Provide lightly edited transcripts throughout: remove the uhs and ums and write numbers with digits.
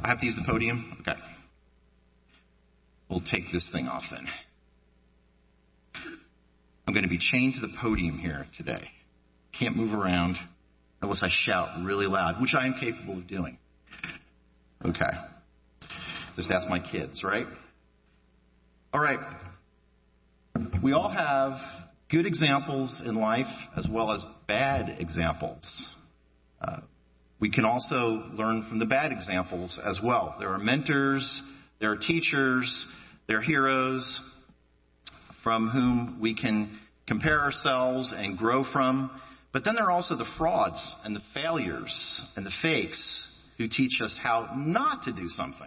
I have to use the podium? Okay. We'll take this thing off then. I'm going to be chained to the podium here today. Can't move around unless I shout really loud, which I am capable of doing. Okay. Just ask my kids, right? All right. We all have good examples in life as well as bad examples. We can also learn from the bad examples as well. There are mentors, there are teachers, there are heroes from whom we can compare ourselves and grow from. But then there are also the frauds and the failures and the fakes who teach us how not to do something.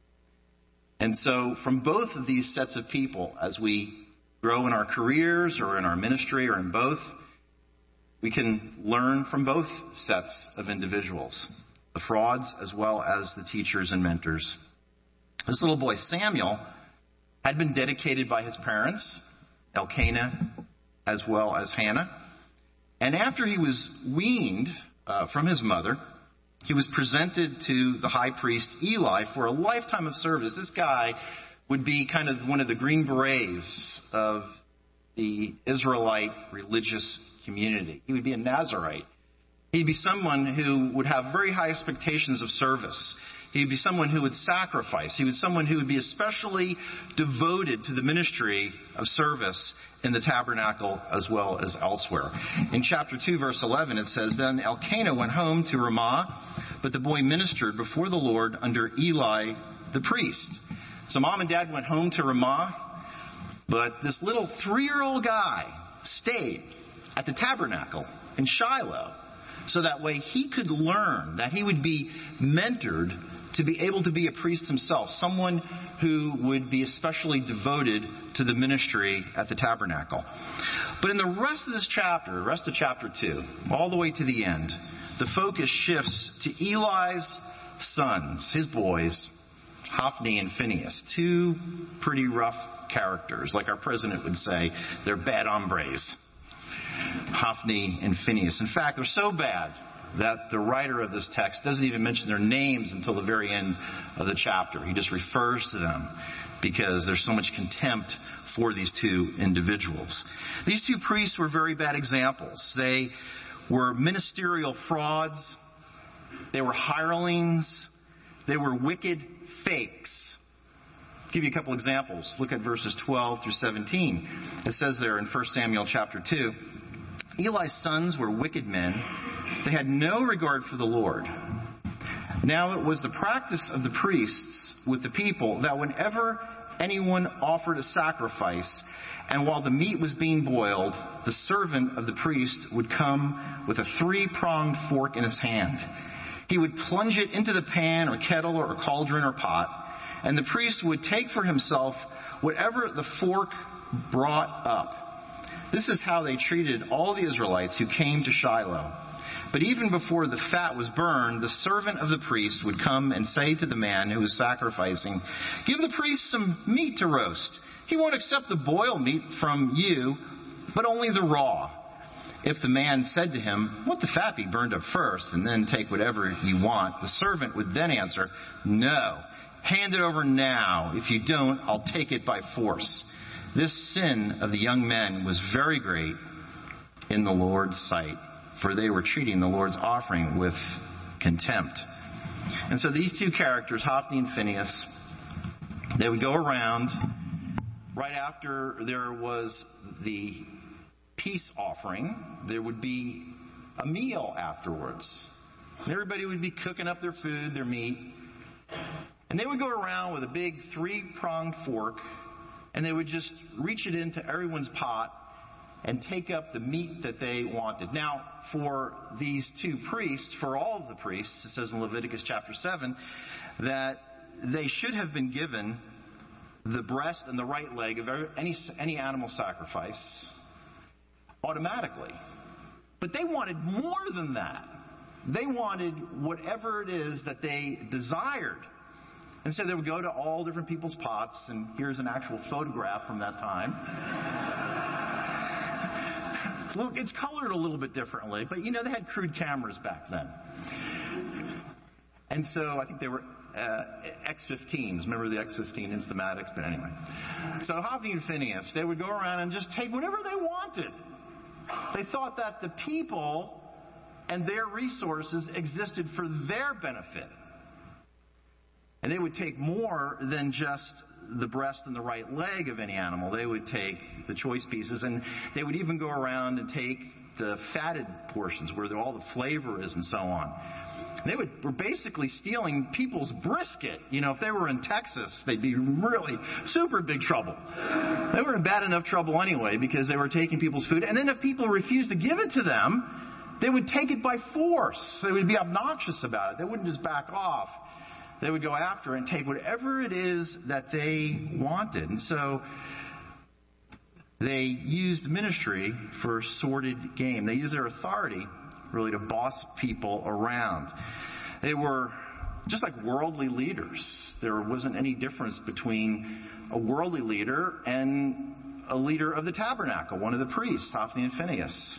And so from both of these sets of people, as we grow in our careers or in our ministry or in both, we can learn from both sets of individuals, the frauds as well as the teachers and mentors. This little boy, Samuel, had been dedicated by his parents, Elkanah as well as Hannah. And after he was weaned from his mother, he was presented to the high priest Eli for a lifetime of service. This guy would be kind of one of the Green Berets of the Israelite religious community. He would be a Nazirite. He'd be someone who would have very high expectations of service. He'd be someone who would sacrifice. He was someone who would be especially devoted to the ministry of service in the tabernacle as well as elsewhere. In chapter 2, verse 11, it says, Then Elkanah went home to Ramah, but the boy ministered before the Lord under Eli the priest. So mom and dad went home to Ramah, but this little 3-year-old guy stayed at the tabernacle in Shiloh, so that way he could learn, that he would be mentored to be able to be a priest himself, someone who would be especially devoted to the ministry at the tabernacle. But in the rest of this chapter, the rest of chapter 2, all the way to the end, the focus shifts to Eli's sons, his boys, Hophni and Phinehas, two pretty rough characters. Like our president would say, they're bad hombres. Hophni and Phinehas. In fact, they're so bad that the writer of this text doesn't even mention their names until the very end of the chapter. He just refers to them because there's so much contempt for these two individuals. These two priests were very bad examples. They were ministerial frauds. They were hirelings. They were wicked fakes. I'll give you a couple examples. Look at verses 12 through 17. It says there in 1 Samuel chapter 2, Eli's sons were wicked men. They had no regard for the Lord. Now it was the practice of the priests with the people that whenever anyone offered a sacrifice, and while the meat was being boiled, the servant of the priest would come with a 3-pronged fork in his hand. He would plunge it into the pan or kettle or cauldron or pot, and the priest would take for himself whatever the fork brought up. This is how they treated all the Israelites who came to Shiloh. But even before the fat was burned, the servant of the priest would come and say to the man who was sacrificing, Give the priest some meat to roast. He won't accept the boiled meat from you, but only the raw. If the man said to him, Let the fat be burned up first, and then take whatever you want, the servant would then answer, No, hand it over now. If you don't, I'll take it by force. This sin of the young men was very great in the Lord's sight, for they were treating the Lord's offering with contempt. And so these two characters, Hophni and Phinehas, they would go around right after there was the peace offering. There would be a meal afterwards. And everybody would be cooking up their food, their meat. And they would go around with a big 3-pronged fork, and they would just reach it into everyone's pot and take up the meat that they wanted. Now, for these two priests, for all of the priests, it says in Leviticus chapter 7, that they should have been given the breast and the right leg of any animal sacrifice automatically. But they wanted more than that. They wanted whatever it is that they desired. And so they would go to all different people's pots, and here's an actual photograph from that time. It's colored a little bit differently, but they had crude cameras back then. And so I think they were X-15s. Remember the X-15 Instamatics? But anyway. So Hophni and Phinehas, they would go around and just take whatever they wanted. They thought that the people and their resources existed for their benefit. And they would take more than just the breast and the right leg of any animal. They would take the choice pieces, and they would even go around and take the fatted portions where all the flavor is and so on. They were basically stealing people's brisket. If they were in Texas, they'd be really super big trouble. They were in bad enough trouble anyway because they were taking people's food. And then if people refused to give it to them, they would take it by force. They would be obnoxious about it. They wouldn't just back off. They would go after and take whatever it is that they wanted. And so they used ministry for sordid gain. They used their authority really to boss people around. They were just like worldly leaders. There wasn't any difference between a worldly leader and a leader of the tabernacle, one of the priests, Hophni and Phinehas.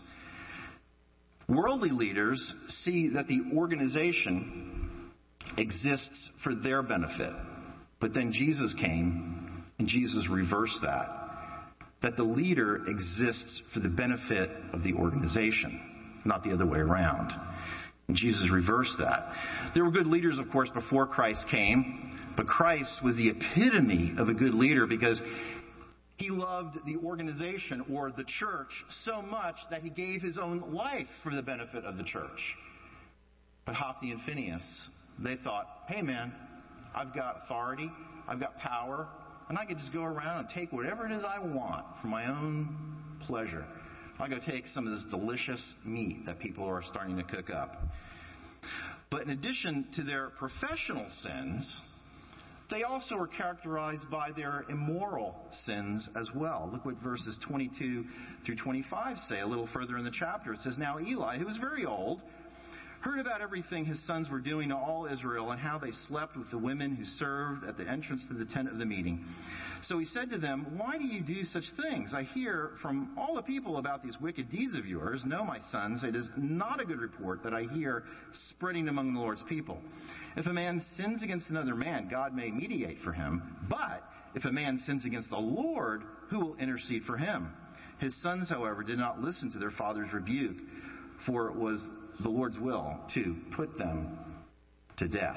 Worldly leaders see that the organization exists for their benefit. But then Jesus came and Jesus reversed that the leader exists for the benefit of the organization, not the other way around. And Jesus reversed that. There were good leaders, of course, before Christ came, but Christ was the epitome of a good leader because he loved the organization or the church so much that he gave his own life for the benefit of the church. But Hophni and Phinehas, they thought, hey man, I've got authority, I've got power, and I could just go around and take whatever it is I want for my own pleasure. I'll go take some of this delicious meat that people are starting to cook up. But in addition to their professional sins, they also were characterized by their immoral sins as well. Look what verses 22 through 25 say a little further in the chapter. It says, now Eli, who was very old, heard about everything his sons were doing to all Israel and how they slept with the women who served at the entrance to the tent of the meeting. So he said to them, why do you do such things? I hear from all the people about these wicked deeds of yours. No, my sons, it is not a good report that I hear spreading among the Lord's people. If a man sins against another man, God may mediate for him. But if a man sins against the Lord, who will intercede for him? His sons, however, did not listen to their father's rebuke, for it was the Lord's will to put them to death.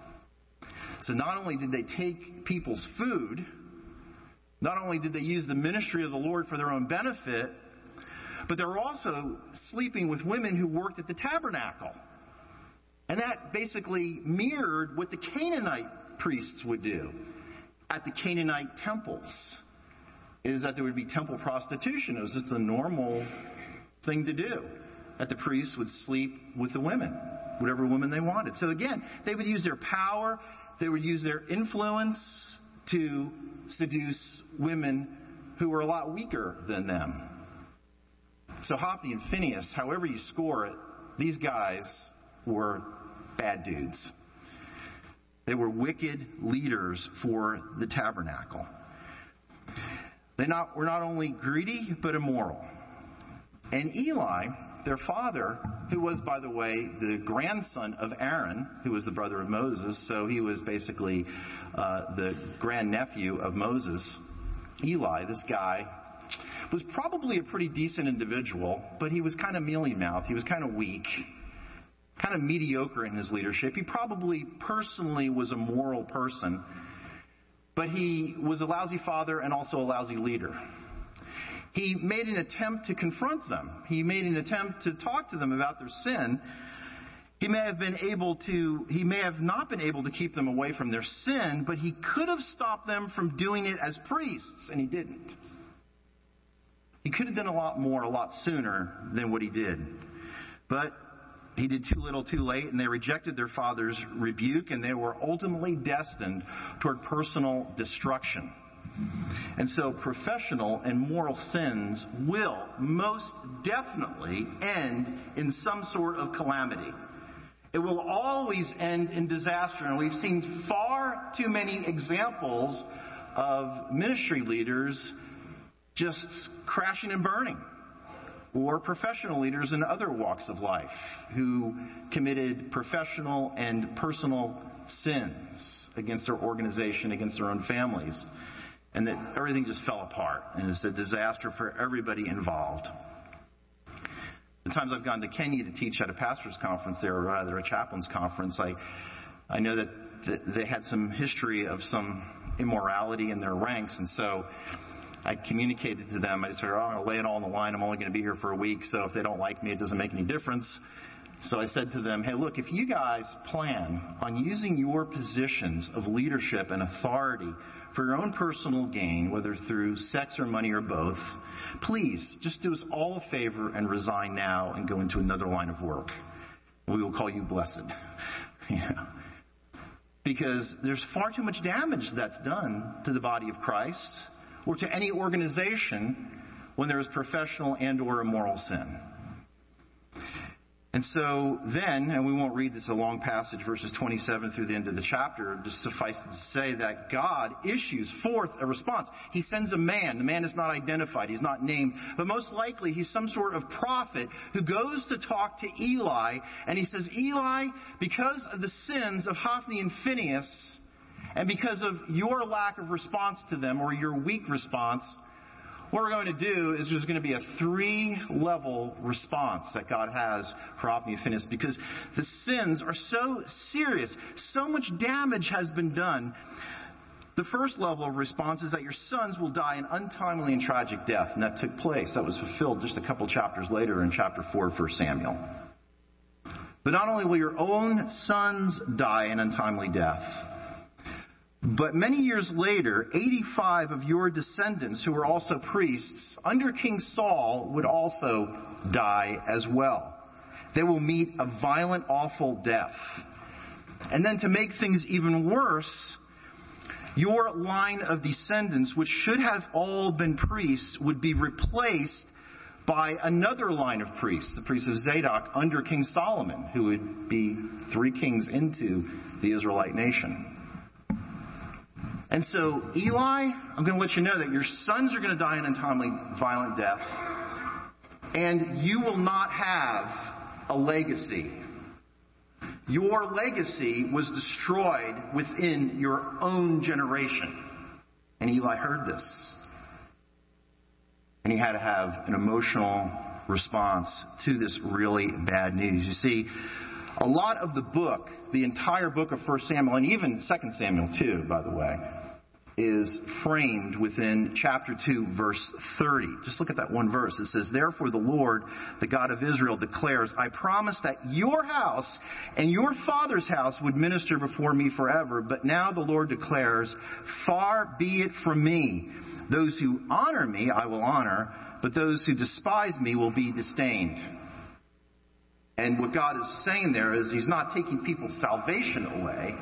So not only did they take people's food, not only did they use the ministry of the Lord for their own benefit, but they were also sleeping with women who worked at the tabernacle. And that basically mirrored what the Canaanite priests would do at the Canaanite temples, is that there would be temple prostitution. It was just the normal thing to do. That the priests would sleep with the women, whatever women they wanted. So again, they would use their power, they would use their influence to seduce women who were a lot weaker than them. So Hophni and Phinehas, however you score it, these guys were bad dudes. They were wicked leaders for the tabernacle. They were not only greedy, but immoral. And Eli, their father, who was, by the way, the grandson of Aaron, who was the brother of Moses, so he was basically the grandnephew of Moses. Eli, this guy, was probably a pretty decent individual, but he was kind of mealy-mouthed. He was kind of weak, kind of mediocre in his leadership. He probably personally was a moral person, but he was a lousy father and also a lousy leader. He made an attempt to confront them. He made an attempt to talk to them about their sin. He may have not been able to keep them away from their sin, but he could have stopped them from doing it as priests, and he didn't. He could have done a lot more, a lot sooner than what he did. But he did too little, too late, and they rejected their father's rebuke, and they were ultimately destined toward personal destruction. And so professional and moral sins will most definitely end in some sort of calamity. It will always end in disaster. And we've seen far too many examples of ministry leaders just crashing and burning, or professional leaders in other walks of life who committed professional and personal sins against their organization, against their own families, and that everything just fell apart, and it's a disaster for everybody involved. The times I've gone to Kenya to teach at a pastor's conference there, or rather a chaplain's conference, I know that they had some history of some immorality in their ranks, and so I communicated to them. I said, I'm going to lay it all on the line. I'm only going to be here for a week, so if they don't like me, it doesn't make any difference. So I said to them, hey, look, if you guys plan on using your positions of leadership and authority for your own personal gain, whether through sex or money or both, please just do us all a favor and resign now and go into another line of work. We will call you blessed. Because there's far too much damage that's done to the body of Christ or to any organization when there is professional and or immoral sin. And so then, and we won't read this a long passage, verses 27 through the end of the chapter, just suffice it to say that God issues forth a response. He sends a man. The man is not identified. He's not named. But most likely he's some sort of prophet who goes to talk to Eli. And he says, Eli, because of the sins of Hophni and Phinehas, and because of your lack of response to them, or your weak response, what we're going to do is there's going to be a 3-level response that God has for Hophni and Phinehas, because the sins are so serious. So much damage has been done. The first level of response is that your sons will die an untimely and tragic death. And that took place. That was fulfilled just a couple chapters later in chapter 4 of 1 Samuel. But not only will your own sons die an untimely death, but many years later, 85 of your descendants, who were also priests, under King Saul, would also die as well. They will meet a violent, awful death. And then to make things even worse, your line of descendants, which should have all been priests, would be replaced by another line of priests, the priests of Zadok, under King Solomon, who would be 3 kings into the Israelite nation. And so, Eli, I'm going to let you know that your sons are going to die an untimely, violent death, and you will not have a legacy. Your legacy was destroyed within your own generation. And Eli heard this. And he had to have an emotional response to this really bad news. You see, a lot of the book, the entire book of 1 Samuel, and even 2 Samuel too, by the way, is framed within chapter 2, verse 30. Just look at that one verse. It says, therefore the Lord, the God of Israel, declares, I promised that your house and your father's house would minister before me forever. But now the Lord declares, far be it from me. Those who honor me I will honor, but those who despise me will be disdained. And what God is saying there is he's not taking people's salvation away.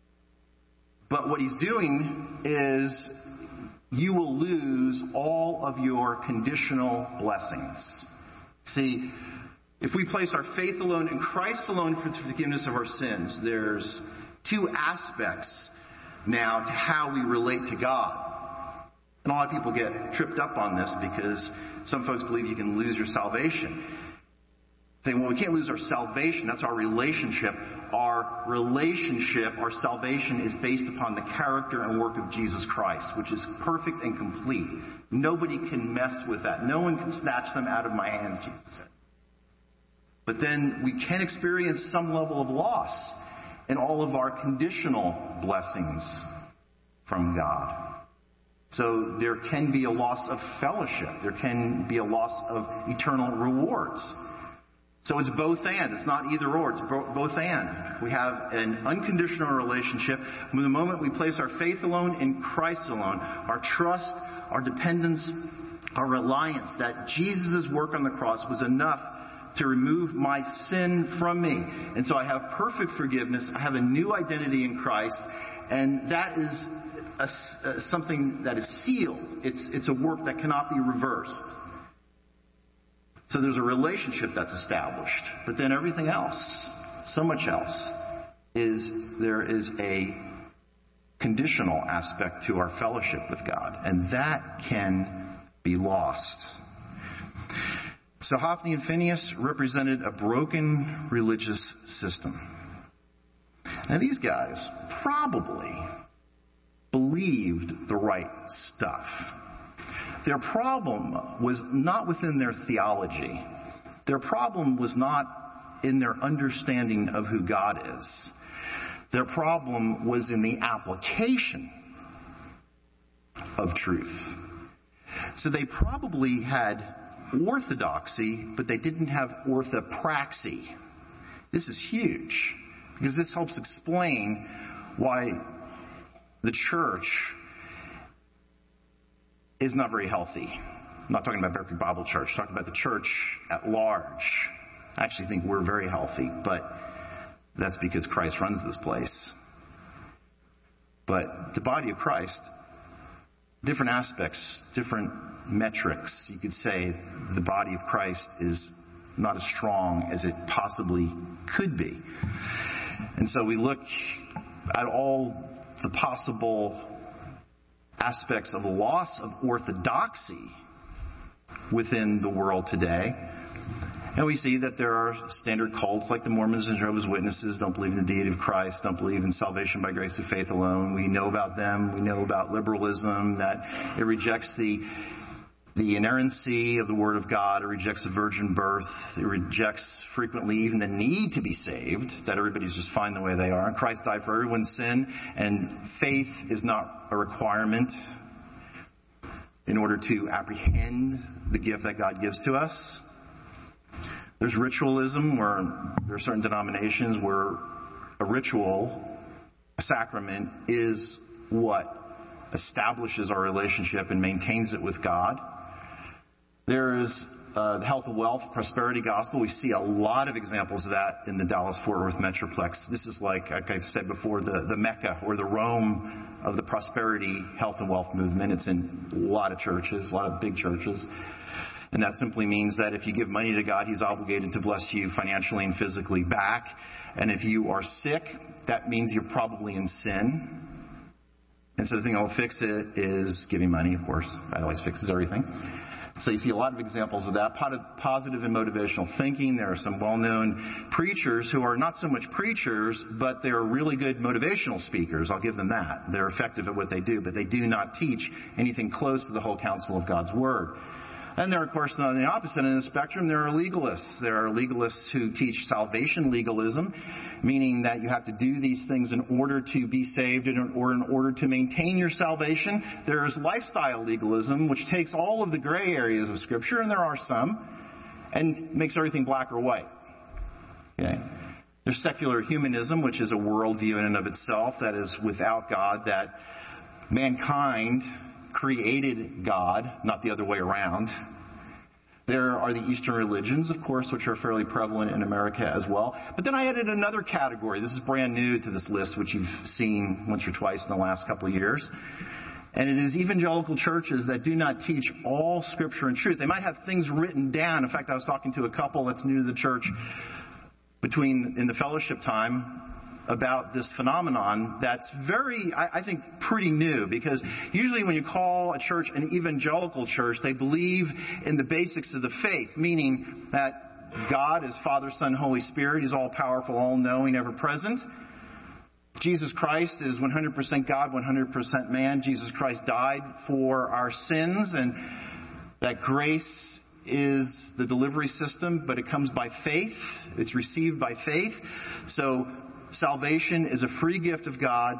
But what he's doing is you will lose all of your conditional blessings. See, if we place our faith alone in Christ alone for the forgiveness of our sins, there's 2 aspects now to how we relate to God. And a lot of people get tripped up on this because some folks believe you can lose your salvation. Saying, well, we can't lose our salvation. That's our relationship. Our relationship, our salvation is based upon the character and work of Jesus Christ, which is perfect and complete. Nobody can mess with that. No one can snatch them out of my hands, Jesus said. But then we can experience some level of loss in all of our conditional blessings from God. So there can be a loss of fellowship. There can be a loss of eternal rewards. So it's both and. It's not either or. It's both and. We have an unconditional relationship. From the moment we place our faith alone in Christ alone, our trust, our dependence, our reliance that Jesus' work on the cross was enough to remove my sin from me. And so I have perfect forgiveness. I have a new identity in Christ. And that is something that is sealed. It's a work that cannot be reversed. So there's a relationship that's established. But then everything else, so much else, there is a conditional aspect to our fellowship with God. And that can be lost. So Hophni and Phinehas represented a broken religious system. Now these guys probably believed the right stuff. Their problem was not within their theology. Their problem was not in their understanding of who God is. Their problem was in the application of truth. So they probably had orthodoxy, but they didn't have orthopraxy. This is huge, because this helps explain why the church is not very healthy. I'm not talking about Bear Creek Bible Church. I'm talking about the church at large. I actually think we're very healthy, but that's because Christ runs this place. But the body of Christ, different aspects, different metrics. You could say the body of Christ is not as strong as it possibly could be. And so we look at all the possible aspects of loss of orthodoxy within the world today. And we see that there are standard cults like the Mormons and Jehovah's Witnesses, don't believe in the deity of Christ, don't believe in salvation by grace through faith alone. We know about them. We know about liberalism, that it rejects the inerrancy of the Word of God. It rejects the virgin birth. It rejects frequently even the need to be saved, that everybody's just fine the way they are. And Christ died for everyone's sin, and faith is not a requirement in order to apprehend the gift that God gives to us. There's ritualism, where there are certain denominations where a ritual, a sacrament, is what establishes our relationship and maintains it with God. There is the health and wealth, prosperity gospel. We see a lot of examples of that in the Dallas-Fort Worth Metroplex. This is like I've said before, the Mecca or the Rome of the prosperity, health, and wealth movement. It's in a lot of churches, a lot of big churches. And that simply means that if you give money to God, He's obligated to bless you financially and physically back. And if you are sick, that means you're probably in sin. And so the thing that will fix it is giving money, of course. That always fixes everything. So you see a lot of examples of that. Positive and motivational thinking. There are some well-known preachers who are not so much preachers, but they're really good motivational speakers. I'll give them that. They're effective at what they do, but they do not teach anything close to the whole counsel of God's Word. And there are, of course, on the opposite end of the spectrum, there are legalists. There are legalists who teach salvation legalism, meaning that you have to do these things in order to be saved or in order to maintain your salvation. There is lifestyle legalism, which takes all of the gray areas of Scripture, and there are some, and makes everything black or white. Okay. There's secular humanism, which is a worldview in and of itself that is without God, that mankind created God, not the other way around. There are the Eastern religions, of course, which are fairly prevalent in America as well. But then I added another category. This is brand new to this list, which you've seen once or twice in the last couple of years. And it is evangelical churches that do not teach all Scripture and truth. They might have things written down. In fact, I was talking to a couple that's new to the church in the fellowship time about this phenomenon that's very, I think, pretty new, because usually when you call a church an evangelical church, they believe in the basics of the faith, meaning that God is Father, Son, Holy Spirit. He's all-powerful, all-knowing, ever-present. Jesus Christ is 100% God, 100% man. Jesus Christ died for our sins, and that grace is the delivery system, but it comes by faith. It's received by faith. So salvation is a free gift of God,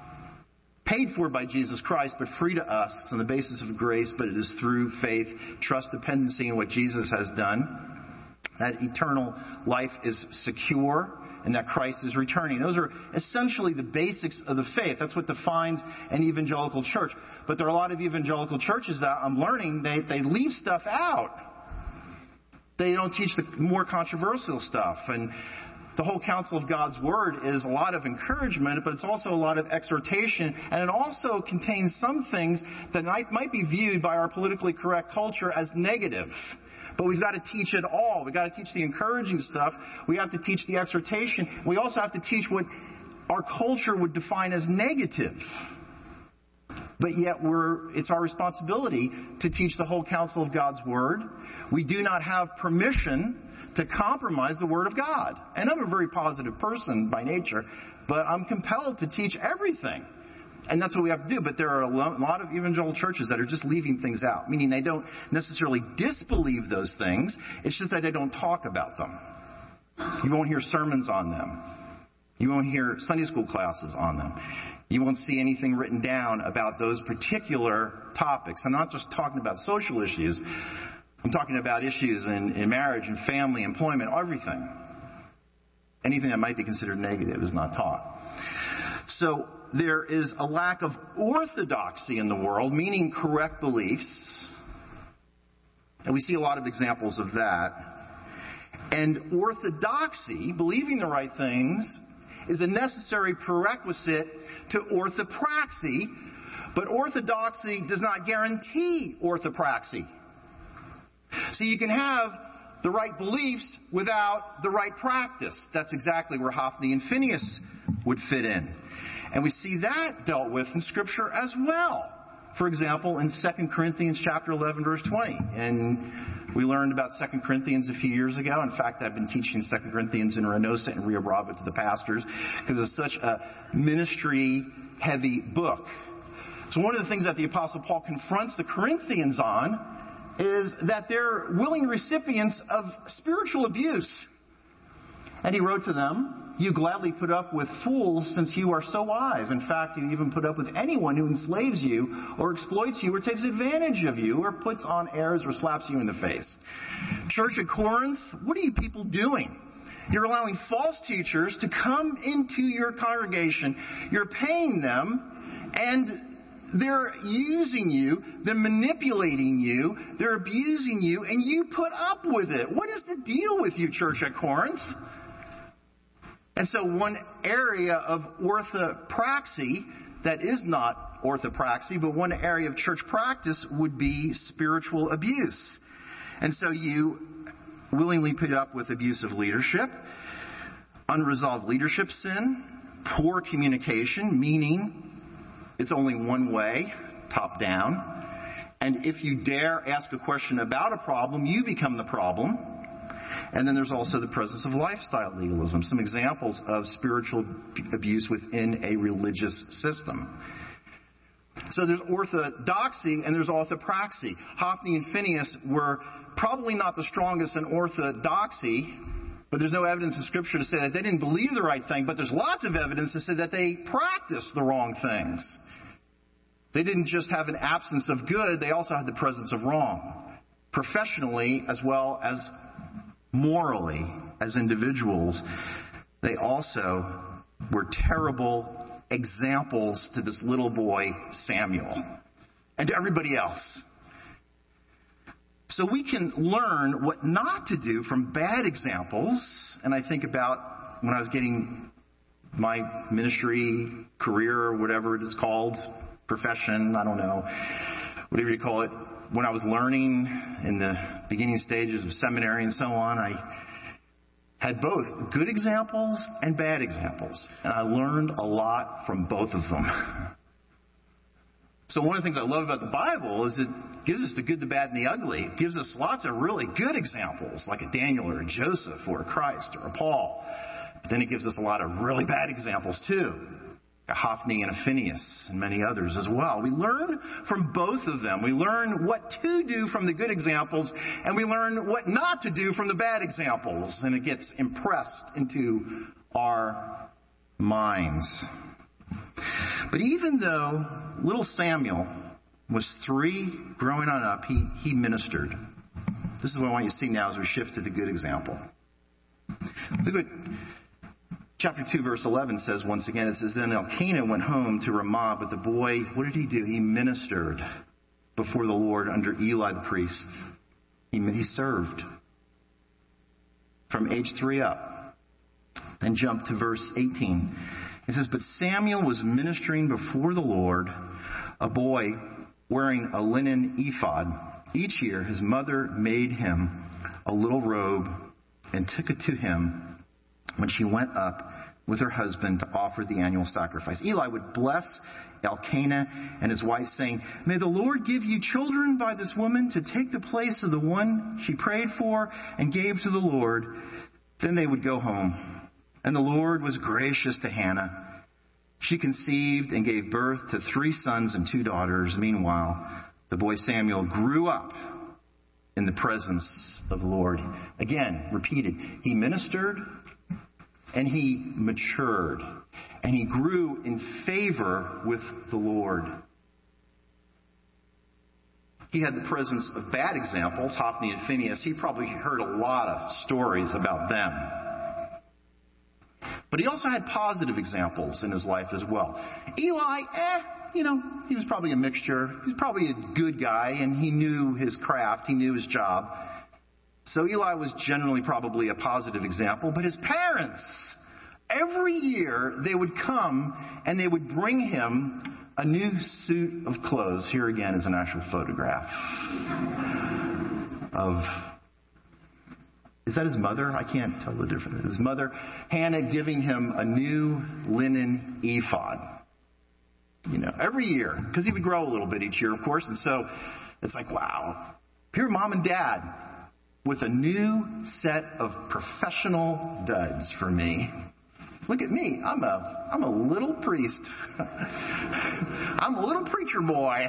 paid for by Jesus Christ, but free to us. It's on the basis of grace, but it is through faith, trust, dependency in what Jesus has done. That eternal life is secure, and that Christ is returning. Those are essentially the basics of the faith. That's what defines an evangelical church. But there are a lot of evangelical churches that I'm learning, they leave stuff out. They don't teach the more controversial stuff. And the whole counsel of God's Word is a lot of encouragement, but it's also a lot of exhortation. And it also contains some things that might be viewed by our politically correct culture as negative. But we've got to teach it all. We've got to teach the encouraging stuff. We have to teach the exhortation. We also have to teach what our culture would define as negative. But yet it's our responsibility to teach the whole counsel of God's Word. We do not have permission to compromise the Word of God. And I'm a very positive person by nature, but I'm compelled to teach everything. And that's what we have to do. But there are a lot of evangelical churches that are just leaving things out, meaning they don't necessarily disbelieve those things. It's just that they don't talk about them. You won't hear sermons on them. You won't hear Sunday school classes on them. You won't see anything written down about those particular topics. I'm not just talking about social issues. I'm talking about issues in marriage and family, employment, everything. Anything that might be considered negative is not taught. So there is a lack of orthodoxy in the world, meaning correct beliefs. And we see a lot of examples of that. And orthodoxy, believing the right things, is a necessary prerequisite to orthopraxy. But orthodoxy does not guarantee orthopraxy. So you can have the right beliefs without the right practice. That's exactly where Hophni and Phinehas would fit in. And we see that dealt with in Scripture as well. For example, in 2 Corinthians chapter 11, verse 20. And we learned about 2 Corinthians a few years ago. In fact, I've been teaching 2 Corinthians in Reynosa and Rio Bravo to the pastors because it's such a ministry-heavy book. So one of the things that the Apostle Paul confronts the Corinthians on is that they're willing recipients of spiritual abuse. And he wrote to them, "You gladly put up with fools since you are so wise. In fact, you even put up with anyone who enslaves you or exploits you or takes advantage of you or puts on airs or slaps you in the face." Church at Corinth, what are you people doing? You're allowing false teachers to come into your congregation. You're paying them, and they're using you, they're manipulating you, they're abusing you, and you put up with it. What is the deal with you, church at Corinth? And so one area of orthopraxy that is not orthopraxy, but one area of church practice would be spiritual abuse. And so you willingly put up with abusive leadership, unresolved leadership sin, poor communication, meaning it's only one way, top down. And if you dare ask a question about a problem, you become the problem. And then there's also the presence of lifestyle legalism, some examples of spiritual abuse within a religious system. So there's orthodoxy and there's orthopraxy. Hophni and Phinehas were probably not the strongest in orthodoxy, but there's no evidence in Scripture to say that they didn't believe the right thing, but there's lots of evidence to say that they practiced the wrong things. They didn't just have an absence of good, they also had the presence of wrong, professionally as well as morally as individuals. They also were terrible examples to this little boy, Samuel, and to everybody else. So we can learn what not to do from bad examples. And I think about when I was getting my ministry career, or whatever it is called, profession, I don't know, whatever you call it. When I was learning in the beginning stages of seminary and so on, I had both good examples and bad examples. And I learned a lot from both of them. So one of the things I love about the Bible is it gives us the good, the bad, and the ugly. It gives us lots of really good examples, like a Daniel or a Joseph or a Christ or a Paul. But then it gives us a lot of really bad examples too. A Hophni and a Phinehas and many others as well. We learn from both of them. We learn what to do from the good examples, and we learn what not to do from the bad examples. And it gets impressed into our minds. But even though little Samuel was 3 growing on up, he ministered. This is what I want you to see now as we shift to the good example. Look what chapter 2, verse 11 says once again. It says, "Then Elkanah went home to Ramah, but the boy, what did he do? He ministered before the Lord under Eli the priest." He served from age 3 up. Then jump to verse 18. It says, "But Samuel was ministering before the Lord, a boy wearing a linen ephod. Each year his mother made him a little robe and took it to him when she went up with her husband to offer the annual sacrifice. Eli would bless Elkanah and his wife, saying, "May the Lord give you children by this woman to take the place of the one she prayed for and gave to the Lord." Then they would go home. And the Lord was gracious to Hannah. She conceived and gave birth to 3 sons and 2 daughters. Meanwhile, the boy Samuel grew up in the presence of the Lord. Again, repeated, he ministered and he matured and he grew in favor with the Lord. He had the presence of bad examples, Hophni and Phinehas. He probably heard a lot of stories about them. But he also had positive examples in his life as well. Eli, he was probably a mixture. He was probably a good guy, and he knew his craft. He knew his job. So Eli was generally probably a positive example. But his parents, every year, they would come and they would bring him a new suit of clothes. Here again is an actual photograph of... Is that his mother? I can't tell the difference. His mother, Hannah, giving him a new linen ephod. Every year. Because he would grow a little bit each year, of course. And so it's like, wow. Here Mom and Dad with a new set of professional duds for me. Look at me. I'm a little priest. I'm a little preacher boy,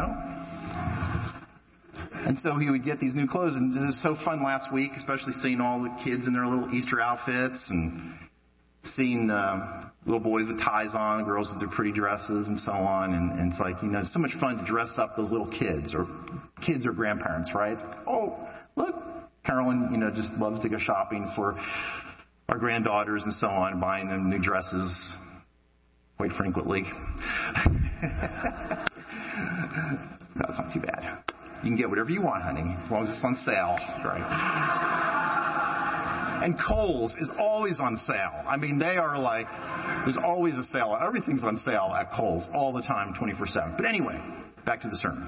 And so he would get these new clothes, and it was so fun last week, especially seeing all the kids in their little Easter outfits and seeing little boys with ties on, girls with their pretty dresses and so on. And it's like, it's so much fun to dress up those little kids or grandparents, right? It's like, oh, look, Carolyn, just loves to go shopping for our granddaughters and so on, buying them new dresses quite frequently. That's not too bad. You can get whatever you want, honey, as long as it's on sale, right? And Kohl's is always on sale. I mean, they are like, there's always a sale. Everything's on sale at Kohl's all the time, 24/7. But anyway, back to the sermon.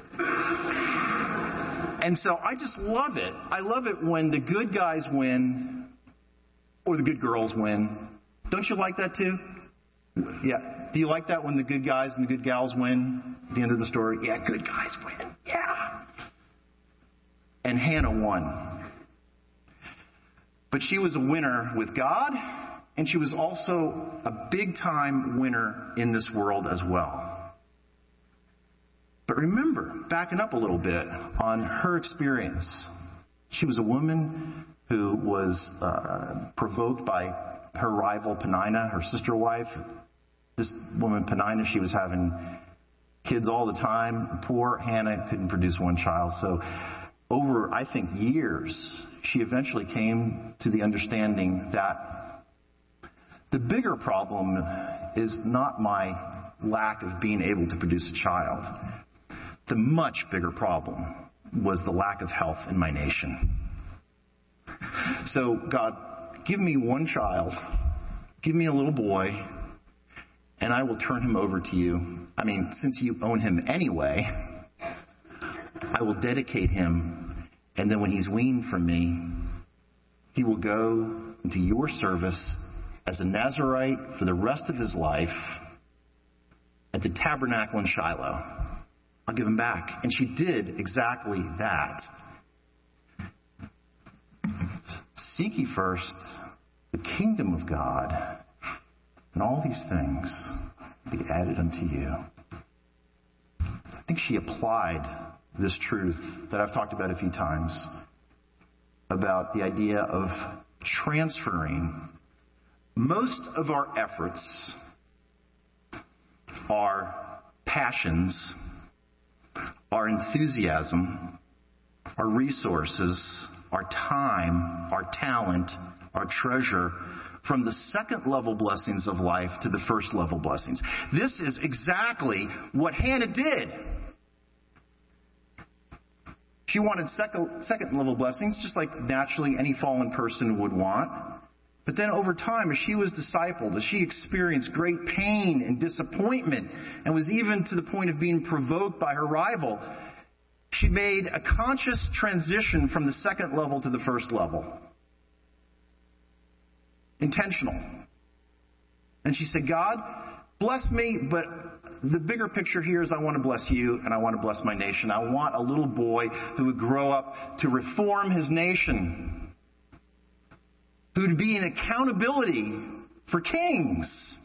And so I just love it. I love it when the good guys win or the good girls win. Don't you like that too? Yeah. Do you like that when the good guys and the good gals win at the end of the story? Yeah, good guys win. Yeah. And Hannah won. But she was a winner with God, and she was also a big-time winner in this world as well. But remember, backing up a little bit on her experience, she was a woman who was provoked by her rival Peninnah, her sister wife. This woman, Peninnah, she was having kids all the time. Poor Hannah couldn't produce one child. So over, I think, years, she eventually came to the understanding that the bigger problem is not my lack of being able to produce a child. The much bigger problem was the lack of health in my nation. So, God, give me one child, give me a little boy, and I will turn him over to you. I mean, since you own him anyway, I will dedicate him, and then when he's weaned from me, he will go into your service as a Nazirite for the rest of his life at the tabernacle in Shiloh. I'll give him back. And she did exactly that. Seek ye first the kingdom of God, and all these things will be added unto you. I think she applied this truth that I've talked about a few times about the idea of transferring most of our efforts, our passions, our enthusiasm, our resources, our time, our talent, our treasure, from the second level blessings of life to the first level blessings. This is exactly what Hannah did. She wanted second level blessings, just like naturally any fallen person would want. But then over time, as she was discipled, as she experienced great pain and disappointment, and was even to the point of being provoked by her rival, she made a conscious transition from the second level to the first level. Intentional. And she said, God, bless me, but the bigger picture here is I want to bless you and I want to bless my nation. I want a little boy who would grow up to reform his nation, who would be an accountability for kings.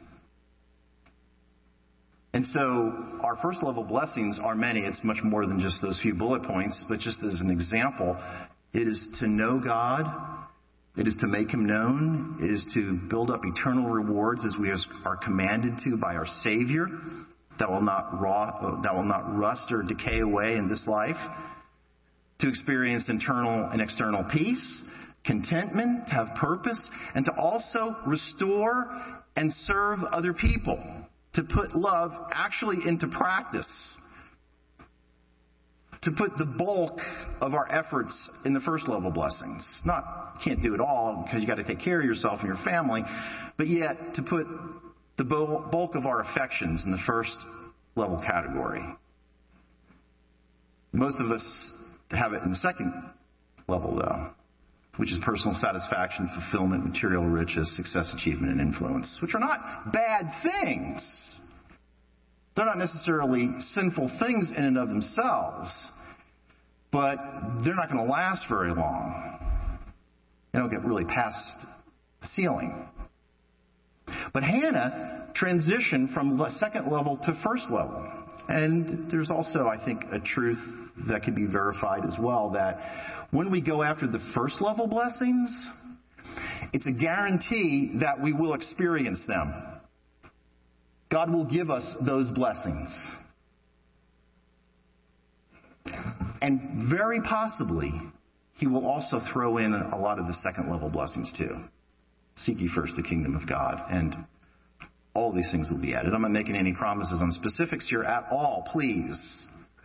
And so our first level blessings are many. It's much more than just those few bullet points, but just as an example, it is to know God. It is to make him known. It is to build up eternal rewards as we are commanded to by our Savior that will not rust or decay away in this life. To experience internal and external peace, contentment, to have purpose, and to also restore and serve other people. To put love actually into practice. To put the bulk of our efforts in the first level blessings. Can't do it all because you got to take care of yourself and your family, but yet to put the bulk of our affections in the first level category. Most of us have it in the second level, though, which is personal satisfaction, fulfillment, material riches, success, achievement, and influence, which are not bad things. They're not necessarily sinful things in and of themselves, but they're not going to last very long. They don't get really past the ceiling. But Hannah transitioned from second level to first level. And there's also, I think, a truth that can be verified as well, that when we go after the first level blessings, it's a guarantee that we will experience them. God will give us those blessings. And very possibly, he will also throw in a lot of the second level blessings too. Seek ye first the kingdom of God, and all these things will be added. I'm not making any promises on specifics here at all, please.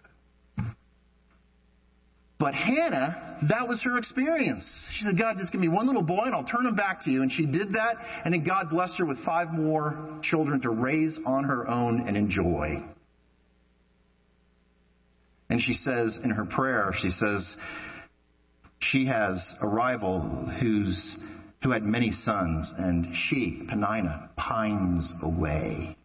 But Hannah, that was her experience. She said, God, just give me one little boy and I'll turn him back to you. And she did that, and then God blessed her with 5 more children to raise on her own and enjoy. And she says in her prayer, she says, she has a rival who had many sons, and she, Peninnah, pines away.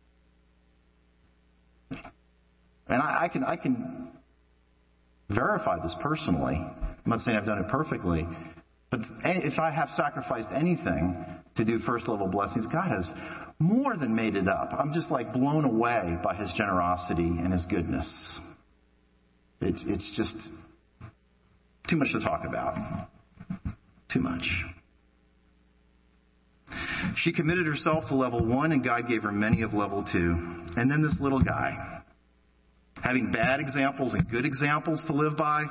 And I can verify this personally. I'm not saying I've done it perfectly, but if I have sacrificed anything to do first level blessings, God has more than made it up. I'm just like blown away by his generosity and his goodness. It's just too much to talk about. Too much. She committed herself to level 1, and God gave her many of level 2. And then this little guy, having bad examples and good examples to live by.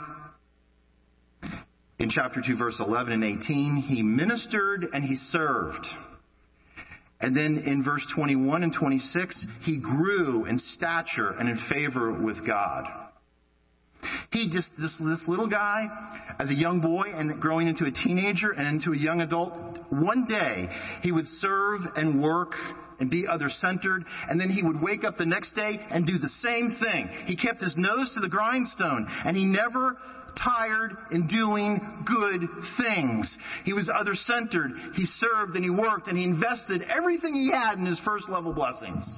In chapter 2, verse 11 and 18, he ministered and he served. And then in verse 21 and 26, he grew in stature and in favor with God. This little guy, as a young boy and growing into a teenager and into a young adult, one day he would serve and work and be other-centered, and then he would wake up the next day and do the same thing. He kept his nose to the grindstone, and he never tired in doing good things. He was other-centered. He served and he worked and he invested everything he had in his first level blessings.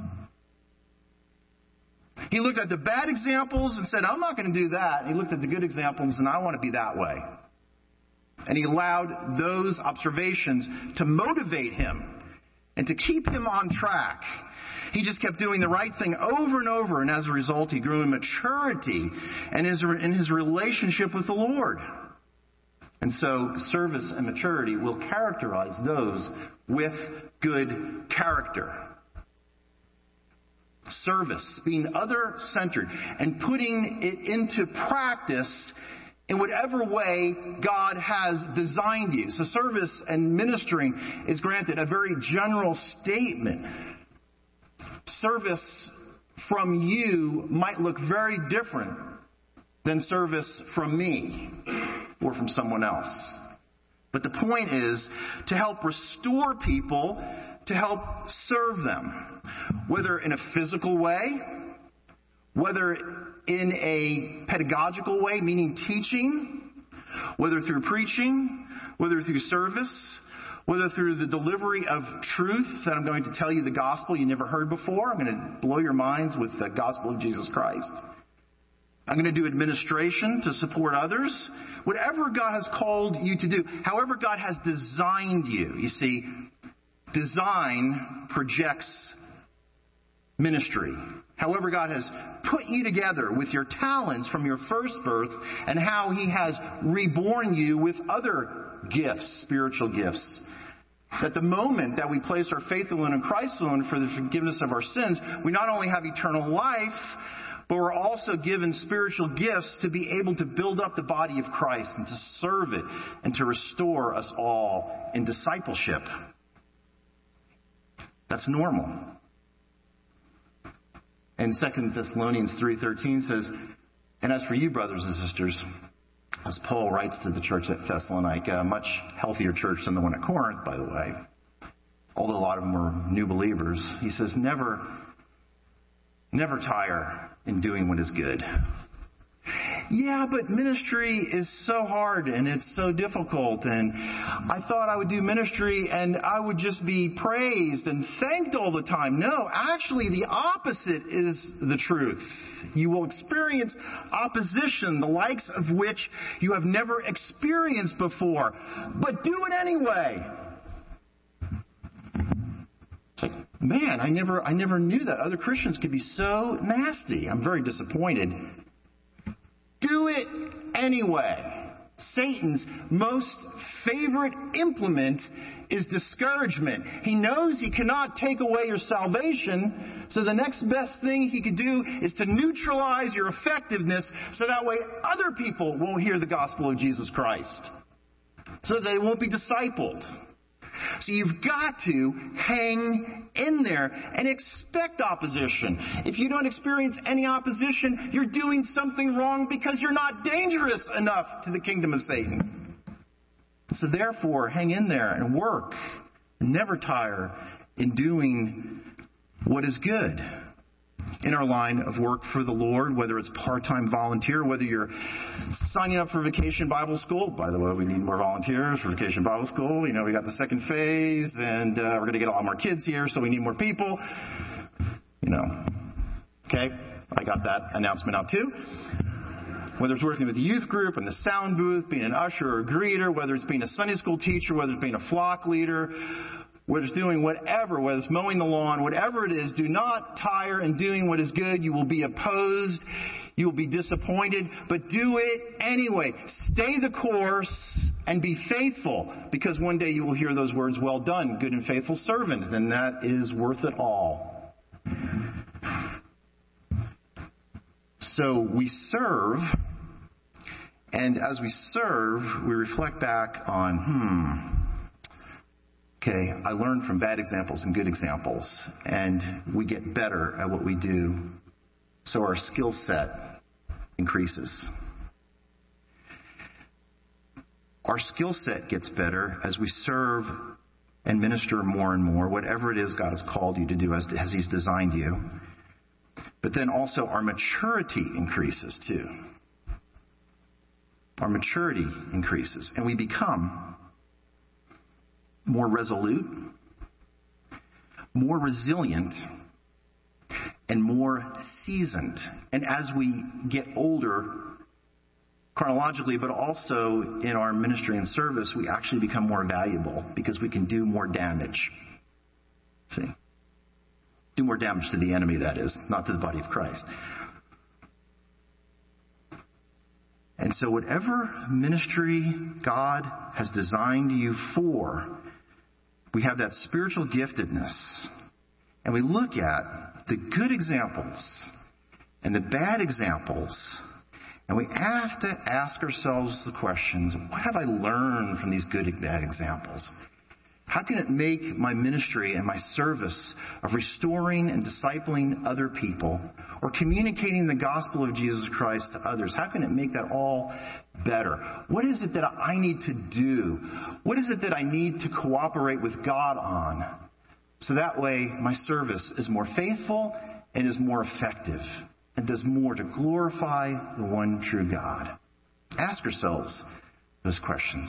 He looked at the bad examples and said, I'm not going to do that. And he looked at the good examples and I want to be that way. And he allowed those observations to motivate him and to keep him on track. He just kept doing the right thing over and over, and as a result, he grew in maturity and in his relationship with the Lord. And so service and maturity will characterize those with good character. Service, being other-centered and putting it into practice in whatever way God has designed you. So service and ministering is, granted, a very general statement. Service from you might look very different than service from me or from someone else. But the point is to help restore people, to help serve them, whether in a physical way, whether in a pedagogical way, meaning teaching, whether through preaching, whether through service, Whether through the delivery of truth that I'm going to tell you the gospel you never heard before. I'm going to blow your minds with the gospel of Jesus Christ. I'm going to do administration to support others. Whatever God has called you to do, however God has designed you. You see, design projects ministry. However God has put you together with your talents from your first birth and how He has reborn you with other gifts, spiritual gifts. That the moment that we place our faith alone in Christ alone for the forgiveness of our sins, we not only have eternal life, but we're also given spiritual gifts to be able to build up the body of Christ and to serve it and to restore us all in discipleship. That's normal. And 2 Thessalonians 3:13 says, and as for you, brothers and sisters, as Paul writes to the church at Thessalonica, a much healthier church than the one at Corinth, by the way, although a lot of them were new believers, he says, never tire in doing what is good. Yeah, but ministry is so hard and it's so difficult, and I thought I would do ministry and I would just be praised and thanked all the time. No, actually the opposite is the truth. You will experience opposition, the likes of which you have never experienced before, but do it anyway. It's like, man, I never knew that other Christians could be so nasty. I'm very disappointed. Do it anyway. Satan's most favorite implement is discouragement. He knows he cannot take away your salvation, so the next best thing he could do is to neutralize your effectiveness so that way other people won't hear the gospel of Jesus Christ, so they won't be discipled. So you've got to hang in there and expect opposition. If you don't experience any opposition, you're doing something wrong because you're not dangerous enough to the kingdom of Satan. So therefore, hang in there and work. Never tire in doing what is good. In our line of work for the Lord, whether it's part-time volunteer, whether you're signing up for Vacation Bible School. By the way, we need more volunteers for Vacation Bible School. You know, we got the second phase, and we're going to get a lot more kids here, so we need more people. You know, okay, I got that announcement out too. Whether it's working with the youth group and the sound booth, being an usher or a greeter, whether it's being a Sunday school teacher, whether it's being a flock leader, whether it's doing whatever, whether it's mowing the lawn, whatever it is, do not tire in doing what is good. You will be opposed. You will be disappointed, but do it anyway. Stay the course and be faithful, because one day you will hear those words, well done, good and faithful servant, and that is worth it all. So we serve, and as we serve, we reflect back on, okay, I learned from bad examples and good examples, and we get better at what we do, so our skill set increases. Our skill set gets better as we serve and minister more and more, whatever it is God has called you to do as He's designed you. But then also our maturity increases too. Our maturity increases, and we become more resolute, more resilient, and more seasoned. And as we get older, chronologically, but also in our ministry and service, we actually become more valuable because we can do more damage. See? Do more damage to the enemy, that is, not to the body of Christ. And so whatever ministry God has designed you for, we have that spiritual giftedness. And we look at the good examples and the bad examples, and we have to ask ourselves the questions, what have I learned from these good and bad examples? How can it make my ministry and my service of restoring and discipling other people or communicating the gospel of Jesus Christ to others, how can it make that all better? What is it that I need to do? What is it that I need to cooperate with God on? So that way my service is more faithful and is more effective and does more to glorify the one true God. Ask yourselves those questions.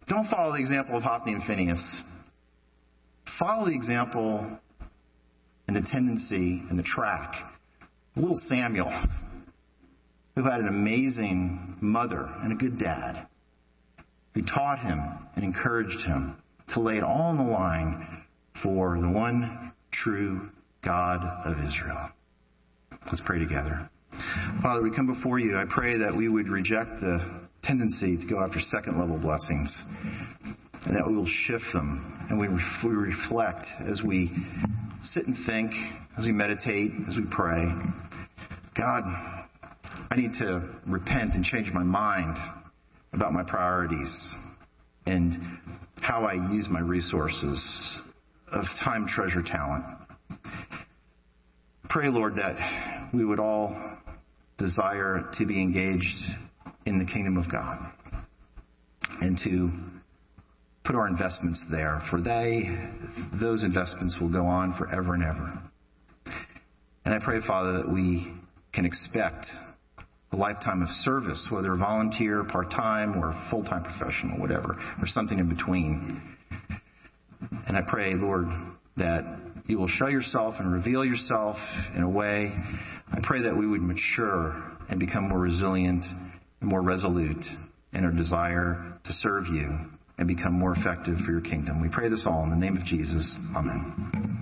Don't follow the example of Hophni and Phinehas. Follow the example and the tendency and the track of little Samuel, who had an amazing mother and a good dad, who taught him and encouraged him to lay it all on the line for the one true God of Israel. Let's pray together. Father, we come before you. I pray that we would reject the tendency to go after second-level blessings, and that we will shift them, and we reflect as we sit and think, as we meditate, as we pray. God, I need to repent and change my mind about my priorities and how I use my resources of time, treasure, talent. Pray, Lord, that we would all desire to be engaged in the kingdom of God and to put our investments there, for those investments will go on forever and ever. And I pray, Father, that we can expect a lifetime of service, whether volunteer, part-time, or full-time professional, whatever, or something in between. And I pray, Lord, that you will show yourself and reveal yourself in a way. I pray that we would mature and become more resilient and more resolute in our desire to serve you and become more effective for your kingdom. We pray this all in the name of Jesus. Amen.